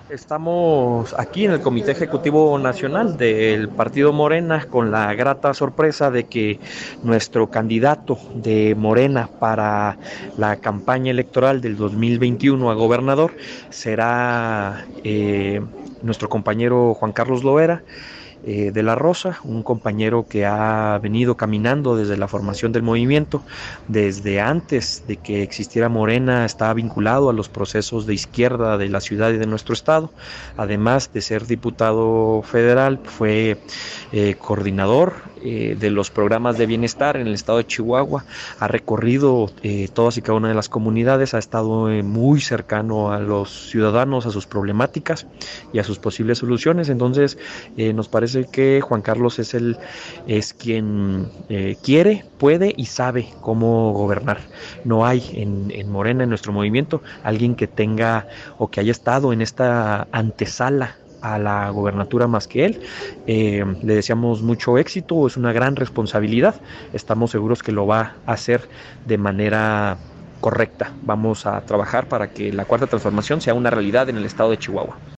Estamos aquí en el Comité Ejecutivo Nacional del Partido Morena con la grata sorpresa de que nuestro candidato de Morena para la campaña electoral del 2021 a gobernador será nuestro compañero Juan Carlos Loera de la Rosa, un compañero que ha venido caminando desde la formación del movimiento, desde antes de que existiera Morena, estaba vinculado a los procesos de izquierda de la ciudad y de nuestro estado, además de ser diputado federal, fue coordinador de los programas de bienestar en el estado de Chihuahua, ha recorrido todas y cada una de las comunidades, ha estado muy cercano a los ciudadanos, a sus problemáticas y a sus posibles soluciones. Entonces nos parece que Juan Carlos es quien quiere, puede y sabe cómo gobernar. No hay en Morena, en nuestro movimiento, alguien que tenga o que haya estado en esta antesala a la gobernatura más que él. Le deseamos mucho éxito, es una gran responsabilidad, estamos seguros que lo va a hacer de manera correcta. Vamos a trabajar para que la cuarta transformación sea una realidad en el estado de Chihuahua.